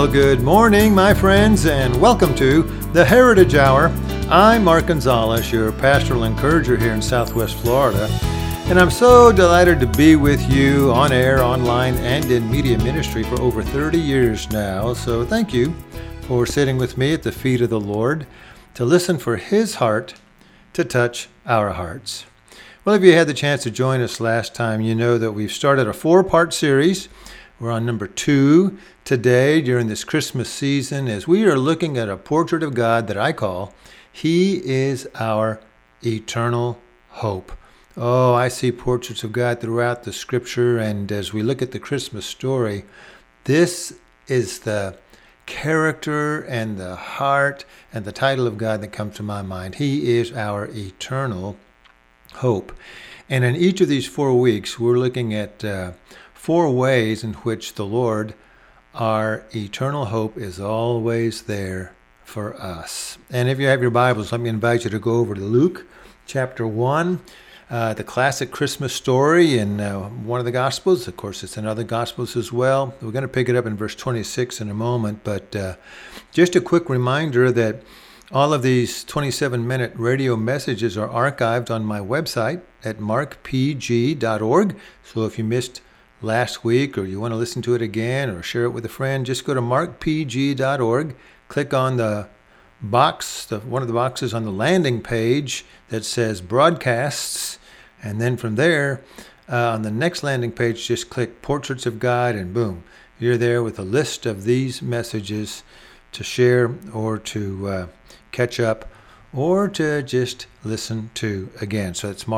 Well, good morning, my friends, and welcome to the Heritage Hour. I'm Mark Gonzalez, your pastoral encourager here in Southwest Florida, and I'm so delighted to be with you on air, online, and in media ministry for over 30 years now. So thank you for sitting with me at the feet of the Lord to listen for His heart to touch our hearts. Well, if you had the chance to join us last time, you know that we've started a 4-part series. We're on number 2 today during this Christmas season as we are looking at a portrait of God that I call He is Our Eternal Hope. Oh, I see portraits of God throughout the Scripture, and as we look at the Christmas story, this is the character and the heart and the title of God that comes to my mind. He is our eternal hope. And in each of these 4 weeks, we're looking at 4 ways in which the Lord, our eternal hope, is always there for us. And if you have your Bibles, let me invite you to go over to Luke chapter 1, the classic Christmas story in one of the Gospels. Of course, it's in other Gospels as well. We're going to pick it up in verse 26 in a moment, but just a quick reminder that all of these 27-minute radio messages are archived on my website at markpg.org. So if you missed last week or you want to listen to it again or share it with a friend, just go to markpg.org, click on the box, one of the boxes on the landing page that says broadcasts, and then from there on the next landing page just click Portraits of God, and boom, you're there with a list of these messages to share or to catch up or to just listen to again. So it's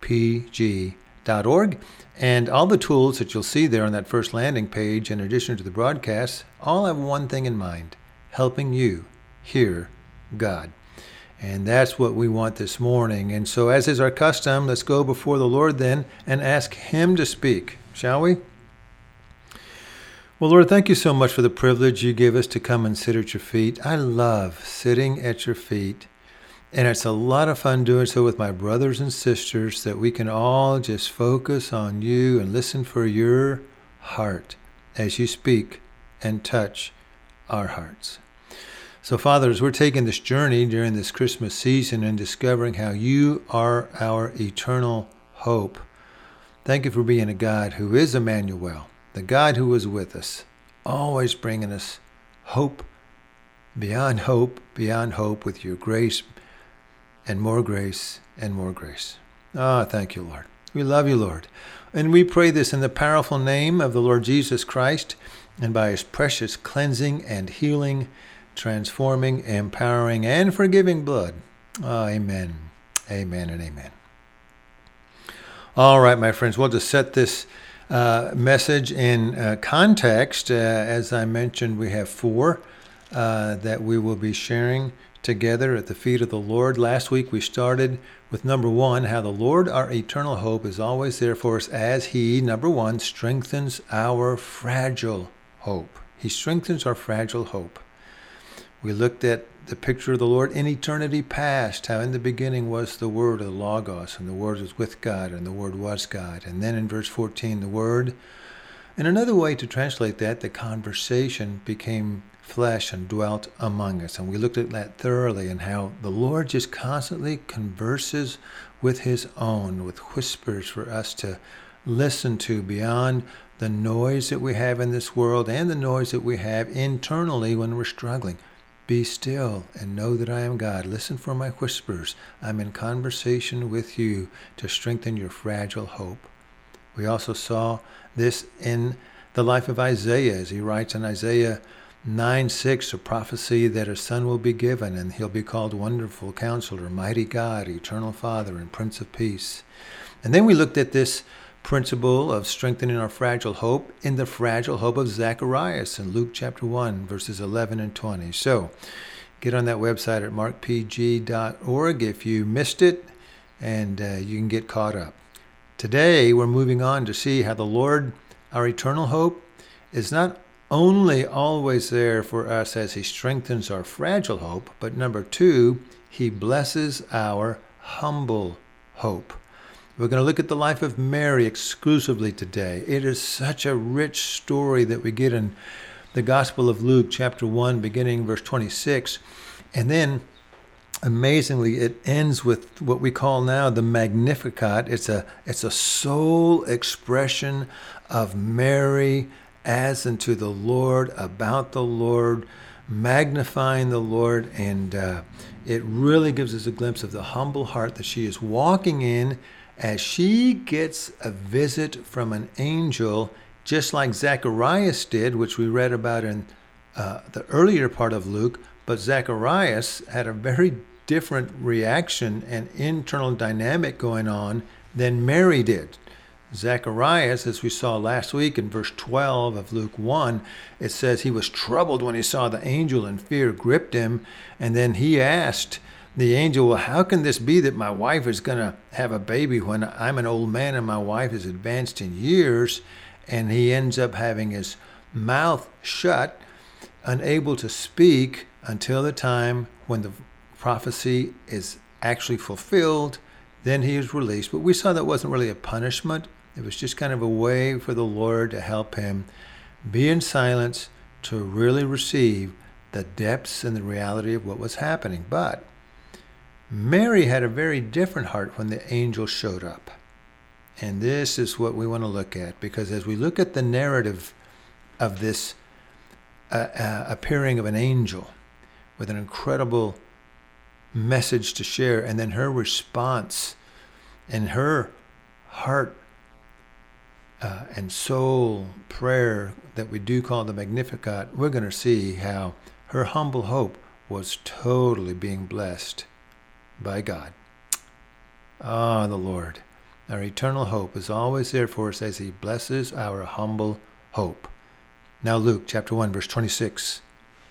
markpg.org. And all the tools that you'll see there on that first landing page, in addition to the broadcasts, all have one thing in mind: helping you hear God. And that's what we want this morning. And so, as is our custom, let's go before the Lord then and ask Him to speak, shall we? Well, Lord, thank you so much for the privilege you give us to come and sit at your feet. I love sitting at your feet. And it's a lot of fun doing so with my brothers and sisters, that we can all just focus on you and listen for your heart as you speak and touch our hearts. So, Father, as we're taking this journey during this Christmas season and discovering how you are our eternal hope, thank you for being a God who is Emmanuel, the God who is with us, always bringing us hope beyond hope with your grace and more grace and more grace. Thank you, Lord. We love you, Lord. And we pray this in the powerful name of the Lord Jesus Christ and by His precious cleansing and healing, transforming, empowering, and forgiving blood. Amen. Amen and amen. All right, my friends, we'll just set this message in context. As I mentioned, we have 4 that we will be sharing together at the feet of the Lord. Last week we started with number 1, how the Lord, our eternal hope, is always there for us as He, number 1, strengthens our fragile hope. He strengthens our fragile hope. We looked at the picture of the Lord in eternity past, how in the beginning was the Word, the Logos, and the Word was with God, and the Word was God. And then in verse 14, the Word. And another way to translate that, the conversation became flesh and dwelt among us. And we looked at that thoroughly, and how the Lord just constantly converses with His own, with whispers for us to listen to beyond the noise that we have in this world and the noise that we have internally when we're struggling. Be still and know that I am God. Listen for my whispers. I'm in conversation with you to strengthen your fragile hope. We also saw this in the life of Isaiah, as he writes in Isaiah 9:6, a prophecy that a son will be given, and he'll be called Wonderful Counselor, Mighty God, Eternal Father, and Prince of Peace. And then we looked at this principle of strengthening our fragile hope in the fragile hope of Zacharias in Luke chapter 1, verses 11 and 20. So get on that website at markpg.org if you missed it, and you can get caught up. Today we're moving on to see how the Lord, our eternal hope, is not only always there for us as He strengthens our fragile hope, but number 2, He blesses our humble hope. We're going to look at the life of Mary exclusively today. It is such a rich story that we get in the Gospel of Luke, chapter 1, beginning verse 26. And then, amazingly, it ends with what we call now the Magnificat. It's a soul expression of Mary as unto the Lord, about the Lord, magnifying the Lord. And it really gives us a glimpse of the humble heart that she is walking in as she gets a visit from an angel, just like Zacharias did, which we read about in the earlier part of Luke. But Zacharias had a very different reaction and internal dynamic going on than Mary did. Zacharias, as we saw last week in verse 12 of Luke 1, it says he was troubled when he saw the angel and fear gripped him. And then he asked the angel, well, how can this be that my wife is going to have a baby when I'm an old man and my wife is advanced in years? And he ends up having his mouth shut, unable to speak until the time when the prophecy is actually fulfilled. Then he is released. But we saw that wasn't really a punishment. It was just kind of a way for the Lord to help him be in silence to really receive the depths and the reality of what was happening. But Mary had a very different heart when the angel showed up. And this is what we want to look at, because as we look at the narrative of this appearing of an angel with an incredible message to share, and then her response and her heart and soul prayer that we do call the Magnificat, we're going to see how her humble hope was totally being blessed by God. Ah, the Lord. Our eternal hope is always there for us as he blesses our humble hope. Now Luke chapter 1, verse 26.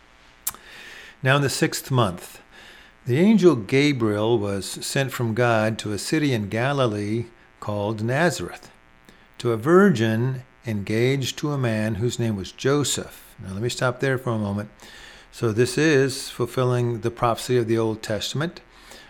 Now in the 6th month, the angel Gabriel was sent from God to a city in Galilee called Nazareth, to a virgin engaged to a man whose name was Joseph. Now let me stop there for a moment. So this is fulfilling the prophecy of the Old Testament,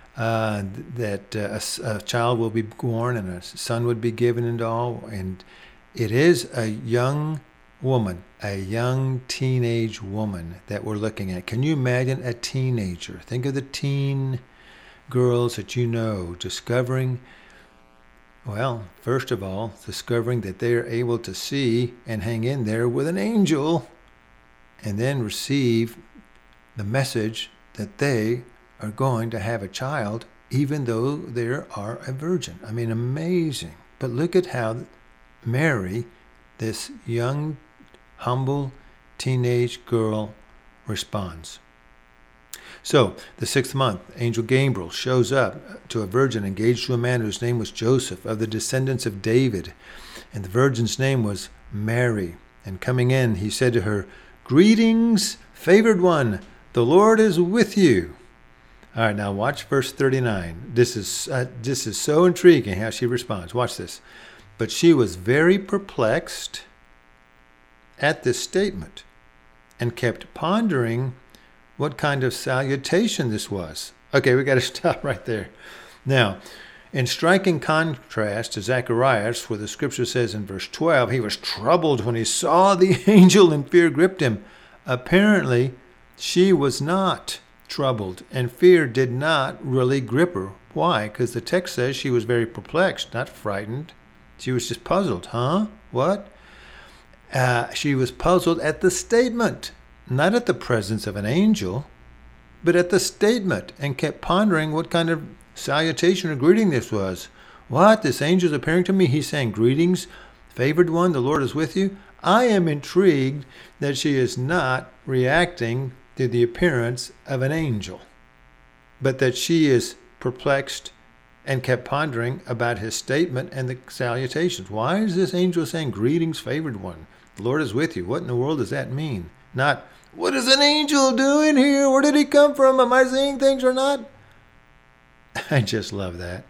that a child will be born and a son would be given and all. And it is a young woman, a young teenage woman that we're looking at. Can you imagine a teenager? Think of the teen girls that you know discovering, well, first of all, discovering that they are able to see and hang in there with an angel, and then receive the message that they are going to have a child, even though they are a virgin. I mean, amazing. But look at how Mary, this young, humble, teenage girl, responds. So, the 6th month, angel Gabriel shows up to a virgin engaged to a man whose name was Joseph, of the descendants of David. And the virgin's name was Mary. And coming in, he said to her, "Greetings, favored one, the Lord is with you." All right, now watch verse 39. This is so intriguing how she responds. Watch this. But she was very perplexed at this statement and kept pondering what kind of salutation this was. Okay, we got to stop right there. Now, in striking contrast to Zacharias, where the scripture says in verse 12, he was troubled when he saw the angel and fear gripped him. Apparently, she was not troubled, and fear did not really grip her. Why? Because the text says she was very perplexed, not frightened. She was just puzzled. Huh? What? She was puzzled at the statement, not at the presence of an angel, but at the statement, and kept pondering what kind of salutation or greeting this was. What? This angel is appearing to me. He's saying, "Greetings, favored one, the Lord is with you." I am intrigued that she is not reacting to the appearance of an angel, but that she is perplexed and kept pondering about his statement and the salutations. Why is this angel saying, "Greetings, favored one, the Lord is with you"? What in the world does that mean? Not, what is an angel doing here? Where did he come from? Am I seeing things or not? I just love that.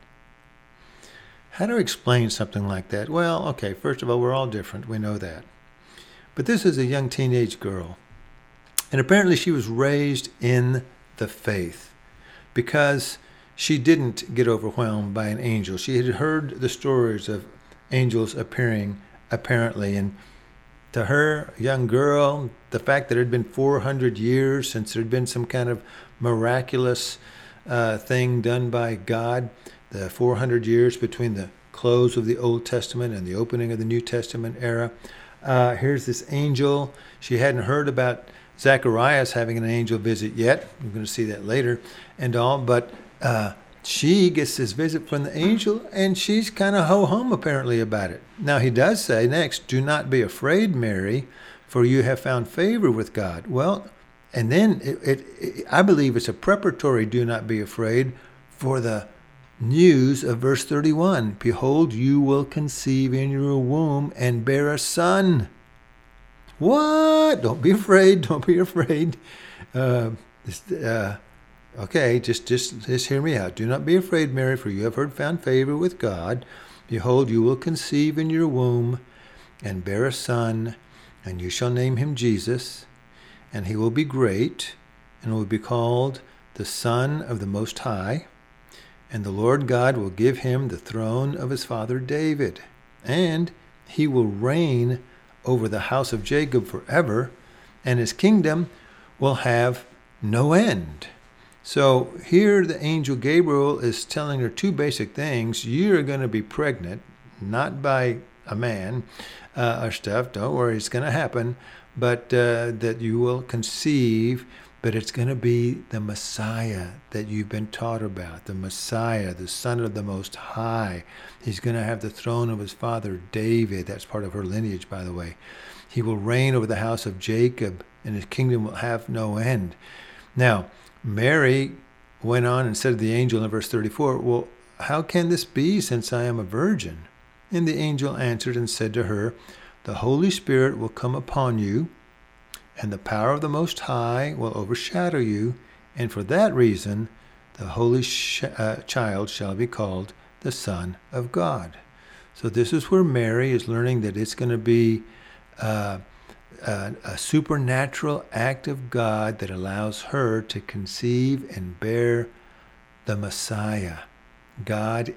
How to explain something like that? Well, okay, first of all, we're all different. We know that. But this is a young teenage girl. And apparently she was raised in the faith because she didn't get overwhelmed by an angel. She had heard the stories of angels appearing, apparently, and To her, a young girl, the fact that it had been 400 years since there had been some kind of miraculous thing done by God, the 400 years between the close of the Old Testament and the opening of the New Testament era. Here's this angel. She hadn't heard about Zacharias having an angel visit yet. We're going to see that later and all, but she gets this visit from the angel, and she's kind of ho-hum apparently about it. Now he does say next, "Do not be afraid, Mary, for you have found favor with God." Well, and then I believe it's a preparatory "do not be afraid" for the news of verse 31. "Behold, you will conceive in your womb and bear a son." What? Don't be afraid. Don't be afraid. Okay, just hear me out. "Do not be afraid, Mary, for you have found favor with God. Behold, you will conceive in your womb and bear a son, and you shall name him Jesus, and he will be great, and will be called the Son of the Most High. And the Lord God will give him the throne of his father David, and he will reign over the house of Jacob forever, and his kingdom will have no end." So here the angel Gabriel is telling her two basic things. You're going to be pregnant, not by a man or stuff. Don't worry, it's going to happen. But that you will conceive, but it's going to be the Messiah that you've been taught about. The Messiah, the Son of the Most High. He's going to have the throne of his father David. That's part of her lineage, by the way. He will reign over the house of Jacob, and his kingdom will have no end. Now, Mary went on and said to the angel in verse 34, "Well, how can this be, since I am a virgin?" And the angel answered and said to her, "The Holy Spirit will come upon you, and the power of the Most High will overshadow you, and for that reason the holy child shall be called the Son of God." So this is where Mary is learning that it's going to be a supernatural act of God that allows her to conceive and bear the Messiah, God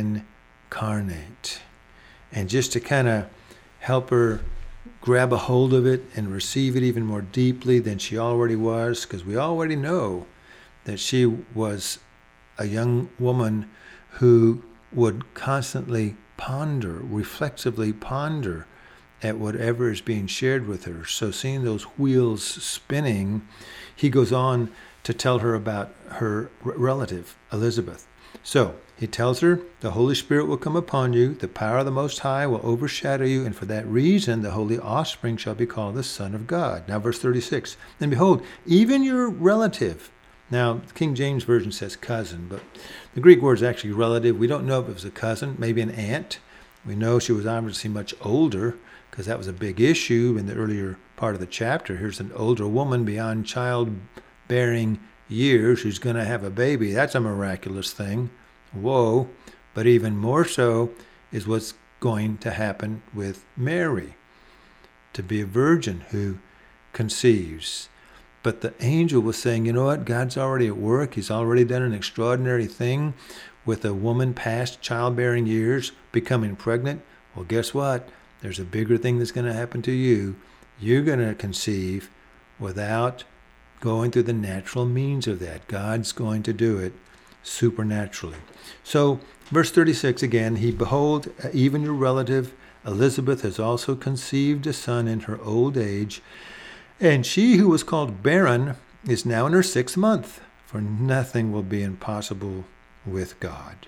incarnate. And just to kind of help her grab a hold of it and receive it even more deeply than she already was, because we already know that she was a young woman who would constantly ponder, reflexively ponder at whatever is being shared with her. So seeing those wheels spinning, he goes on to tell her about her relative, Elizabeth. So he tells her, "The Holy Spirit will come upon you, the power of the Most High will overshadow you, and for that reason the holy offspring shall be called the Son of God." Now verse 36, "And behold, even your relative." Now, King James Version says cousin, but the Greek word is actually relative. We don't know if it was a cousin, maybe an aunt. We know she was obviously much older, because that was a big issue in the earlier part of the chapter. Here's an older woman beyond childbearing years who's going to have a baby. That's a miraculous thing. Whoa. But even more so is what's going to happen with Mary, to be a virgin who conceives. But the angel was saying, you know what? God's already at work. He's already done an extraordinary thing with a woman past childbearing years becoming pregnant. Well, guess what? There's a bigger thing that's going to happen to you. You're going to conceive without going through the natural means of that. God's going to do it supernaturally. So, verse 36 again, behold, even your relative Elizabeth has also conceived a son in her old age, and she who was called barren is now in her 6th month, for nothing will be impossible with God.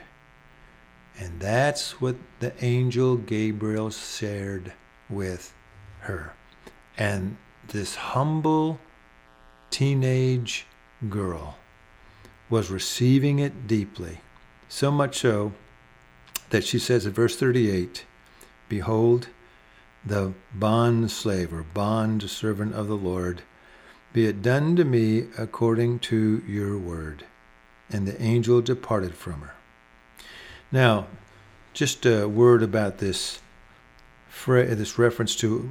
And that's what the angel Gabriel shared with her. And this humble teenage girl was receiving it deeply. So much so that she says in verse 38, "Behold, the bond slave or bond servant of the Lord, be it done to me according to your word." And the angel departed from her. Now, just a word about this reference to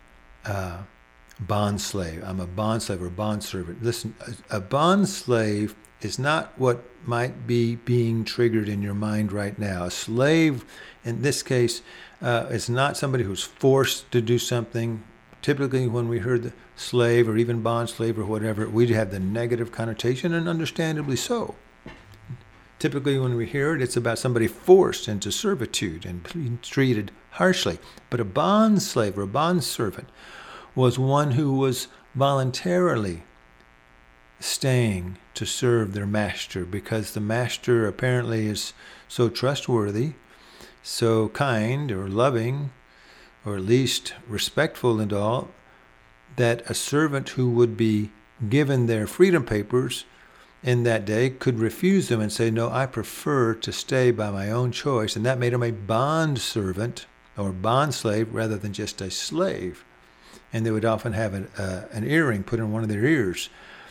bond slave. I'm a bond slave or bond servant. Listen, a bond slave is not what might be being triggered in your mind right now. A slave, in this case, is not somebody who's forced to do something, Typically, when we heard the slave or even bond slave or whatever, we'd have the negative connotation, and understandably so. Typically, when we hear it, it's about somebody forced into servitude and being treated harshly. But a bond slave or a bond servant was one who was voluntarily staying to serve their master, because the master apparently is so trustworthy, so kind or loving, or at least respectful and all, that a servant who would be given their freedom papers in that day could refuse them and say, no, I prefer to stay by my own choice. And that made him a bond servant or bond slave rather than just a slave. And they would often have an earring put in one of their ears,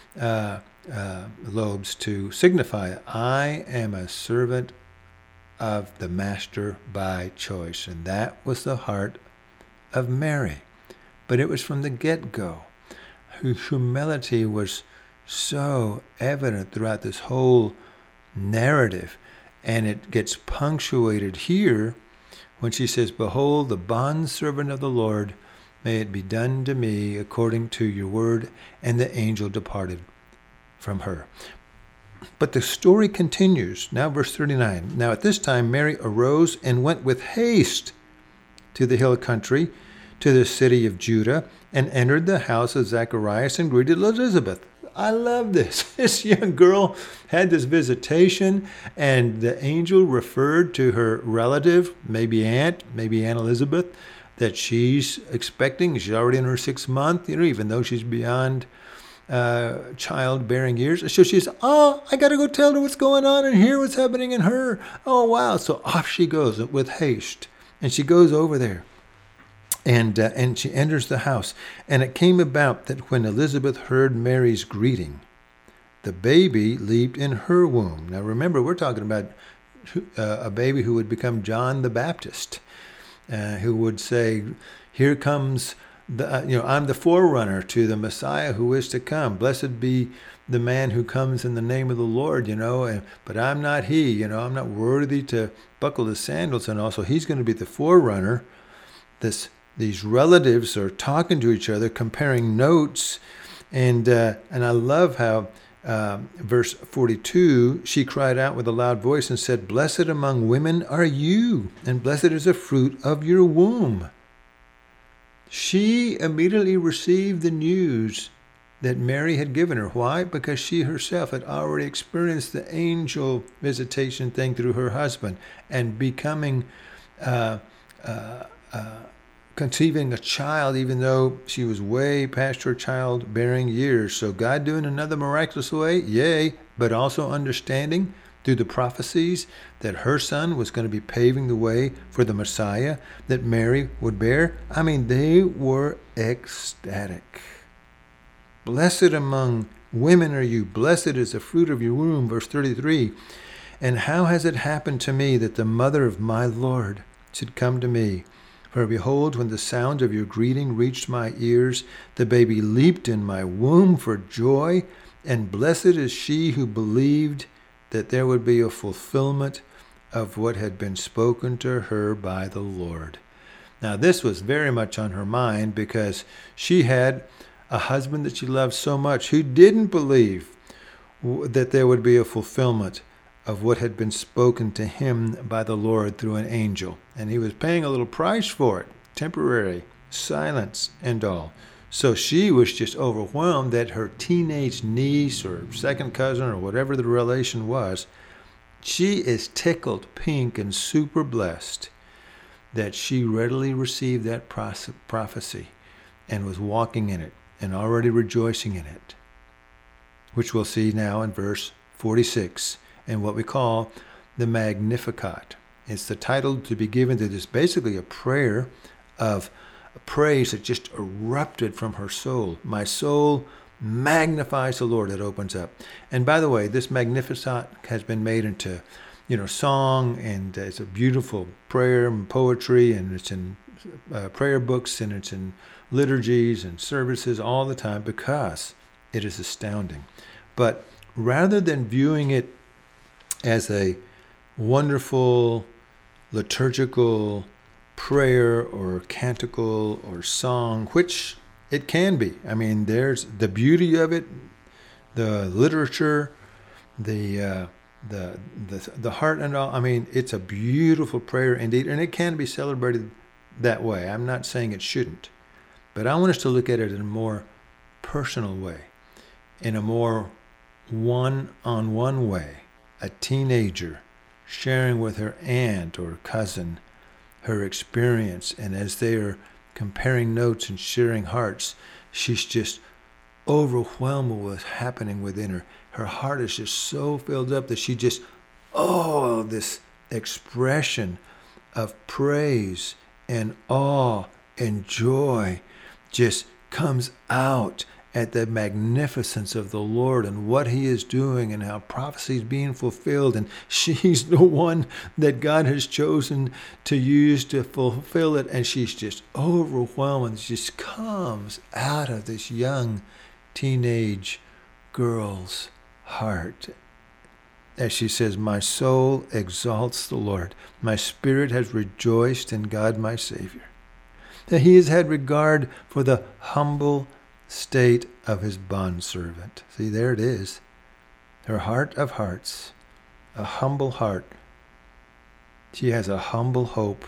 lobes, to signify, I am a servant of the master by choice. And that was the heart of Mary. But it was from the get-go. Her humility was so evident throughout this whole narrative, and it gets punctuated here when she says, behold, the bondservant of the Lord, may it be done to me according to your word. And the angel departed from her. But the story continues. Now verse 39. Now at this time Mary arose and went with haste to the hill country, to the city of Judah, and entered the house of Zacharias and greeted Elizabeth. I love this. This young girl had this visitation, and the angel referred to her relative, maybe Aunt Elizabeth, that she's expecting. She's already in her 6th month, even though she's beyond childbearing years. So she's, I got to go tell her what's going on and hear what's happening in her. Oh, wow. So off she goes with haste, and she goes over there. And she enters the house. And it came about that when Elizabeth heard Mary's greeting, the baby leaped in her womb. Now remember, we're talking about a baby who would become John the Baptist, who would say, here comes I'm the forerunner to the Messiah who is to come. Blessed be the man who comes in the name of the Lord, but I'm not he, I'm not worthy to buckle his sandals. And also he's going to be the forerunner. These relatives are talking to each other, comparing notes, and I love how verse 42, she cried out with a loud voice and said, blessed among women are you, and blessed is the fruit of your womb. She immediately received the news that Mary had given her. Why? Because she herself had already experienced the angel visitation thing through her husband, and becoming conceiving a child, even though she was way past her childbearing years. So God doing another miraculous way, yay, but also understanding through the prophecies that her son was going to be paving the way for the Messiah that Mary would bear. I mean, they were ecstatic. Blessed among women are you, blessed is the fruit of your womb, verse 33. And how has it happened to me that the mother of my Lord should come to me? For behold, when the sound of your greeting reached my ears, the baby leaped in my womb for joy, and blessed is she who believed that there would be a fulfillment of what had been spoken to her by the Lord. Now, this was very much on her mind, because she had a husband that she loved so much who didn't believe that there would be a fulfillment of what had been spoken to him by the Lord through an angel. And he was paying a little price for it, temporary silence and all. So she was just overwhelmed that her teenage niece or second cousin or whatever the relation was, she is tickled pink and super blessed that she readily received that prophecy and was walking in it and already rejoicing in it, which we'll see now in verse 46. And what we call the Magnificat. It's the title to be given to this, basically a prayer of praise that just erupted from her soul. My soul magnifies the Lord. It opens up. And by the way, this Magnificat has been made into, song, and it's a beautiful prayer and poetry, and it's in prayer books, and it's in liturgies and services all the time, because it is astounding. But rather than viewing it as a wonderful liturgical prayer or canticle or song, which It can be. I mean, there's the beauty of it, the literature, the the heart and all. I mean, it's a beautiful prayer indeed, and it can be celebrated that way. I'm not saying it shouldn't, but I want us to look at it in a more personal way, in a more one-on-one way. A teenager sharing with her aunt or cousin her experience, and as they are comparing notes and sharing hearts, she's just overwhelmed with what's happening within her. Her heart is just so filled up that she just, this expression of praise and awe and joy just comes out at the magnificence of the Lord and what he is doing and how prophecy is being fulfilled. And she's the one that God has chosen to use to fulfill it. And she's just overwhelmed. And she just comes out of this young teenage girl's heart. As she says, my soul exalts the Lord. My spirit has rejoiced in God my Savior. That he has had regard for the humble state of his bondservant. See, there it is. Her heart of hearts, a humble heart. She has a humble hope,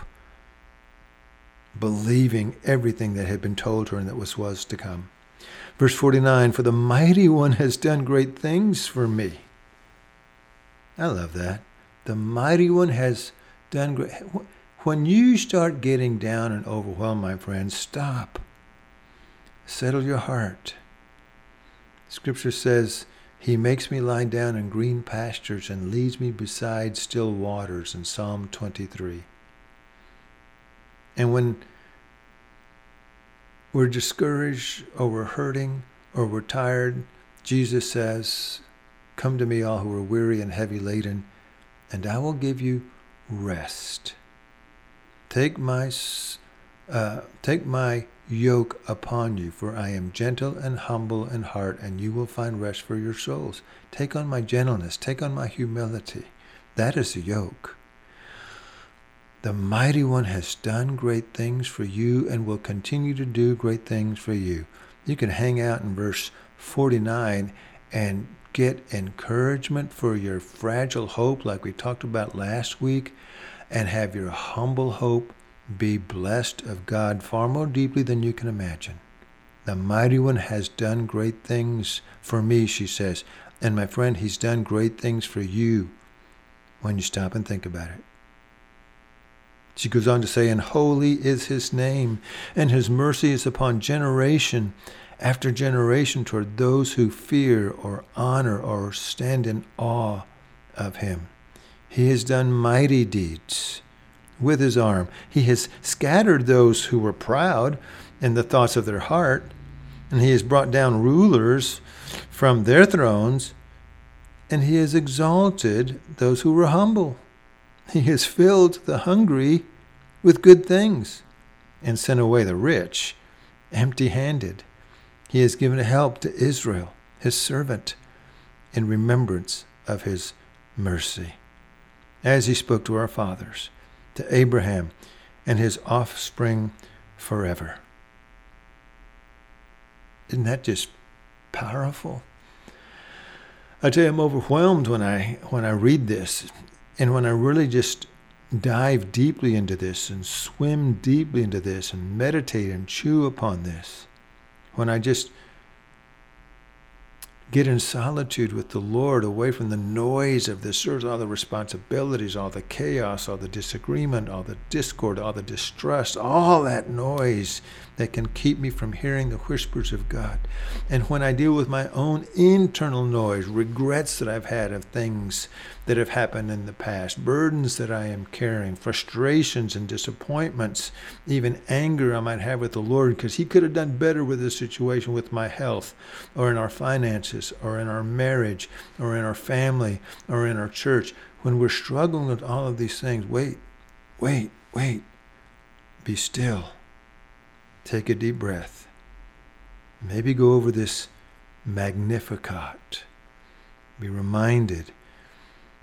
believing everything that had been told her and that was to come. Verse 49, for the mighty one has done great things for me. I love that. The mighty one has done great. When you start getting down and overwhelmed, my friends, stop. Settle your heart. Scripture says, he makes me lie down in green pastures and leads me beside still waters in Psalm 23. And when we're discouraged or we're hurting or we're tired, Jesus says, come to me all who are weary and heavy laden, and I will give you rest. Take my yoke upon you, for I am gentle and humble in heart, and you will find rest for your souls. Take on my gentleness, take on my humility. That is the yoke. The mighty one has done great things for you and will continue to do great things for you. You can hang out in verse 49 and get encouragement for your fragile hope like we talked about last week, and have your humble hope be blessed of God far more deeply than you can imagine. The mighty one has done great things for me, she says. And my friend, he's done great things for you when you stop and think about it. She goes on to say, and holy is his name, and his mercy is upon generation after generation toward those who fear or honor or stand in awe of him. He has done mighty deeds with his arm. He has scattered those who were proud in the thoughts of their heart, and he has brought down rulers from their thrones, and he has exalted those who were humble. He has filled the hungry with good things and sent away the rich empty-handed. He has given help to Israel, his servant, in remembrance of his mercy, as he spoke to our fathers, to Abraham and his offspring forever. Isn't that just powerful? I tell you, I'm overwhelmed when I read this, and when I really just dive deeply into this and swim deeply into this and meditate and chew upon this. When I just get in solitude with the Lord, away from the noise of this earth, all the responsibilities, all the chaos, all the disagreement, all the discord, all the distrust, all that noise that can keep me from hearing the whispers of God. And when I deal with my own internal noise, regrets that I've had of things that have happened in the past, burdens that I am carrying, frustrations and disappointments, even anger I might have with the Lord because he could have done better with this situation with my health or in our finances or in our marriage or in our family or in our church. When we're struggling with all of these things, wait. Be still. Take a deep breath. Maybe go over this Magnificat. Be reminded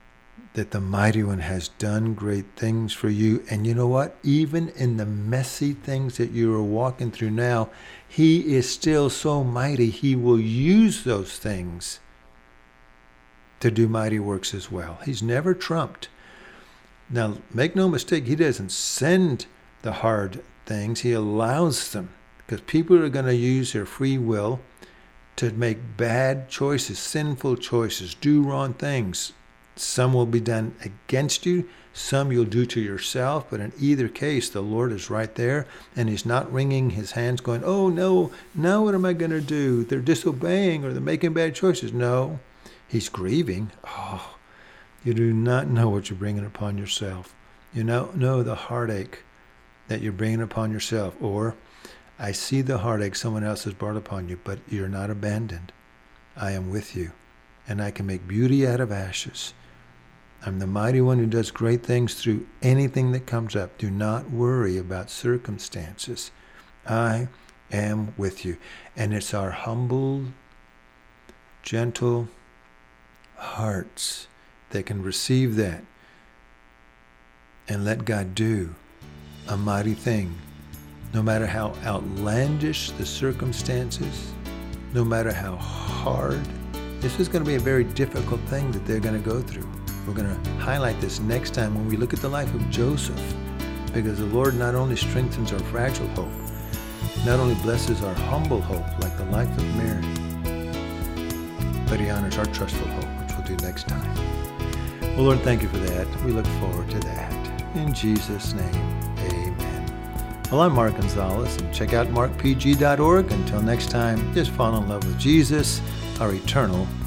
that the Mighty One has done great things for you. And you know what? Even in the messy things that you are walking through now, he is still so mighty. He will use those things to do mighty works as well. He's never trumped. Now, make no mistake, he doesn't send the hard things. He allows them, because people are going to use their free will to make bad choices, sinful choices, do wrong things. Some will be done against you. Some you'll do to yourself. But in either case, the Lord is right there, and he's not wringing his hands going, oh, no, now what am I going to do? They're disobeying or they're making bad choices. No, he's grieving. Oh, you do not know what you're bringing upon yourself. You know the heartache that you're bringing upon yourself. Or, I see the heartache someone else has brought upon you, but you're not abandoned. I am with you, and I can make beauty out of ashes. I'm the Mighty One who does great things through anything that comes up. Do not worry about circumstances. I am with you. And it's our humble, gentle hearts that can receive that and let God do a mighty thing. No matter how outlandish the circumstances, no matter how hard, this is going to be a very difficult thing that they're going to go through. We're going to highlight this next time when we look at the life of Joseph, because the Lord not only strengthens our fragile hope, not only blesses our humble hope like the life of Mary, but he honors our trustful hope, which we'll do next time. Well, Lord, thank you for that. We look forward to that. In Jesus' name, amen. Well, I'm Mark Gonzalez, and check out markpg.org. Until next time, just fall in love with Jesus, our eternal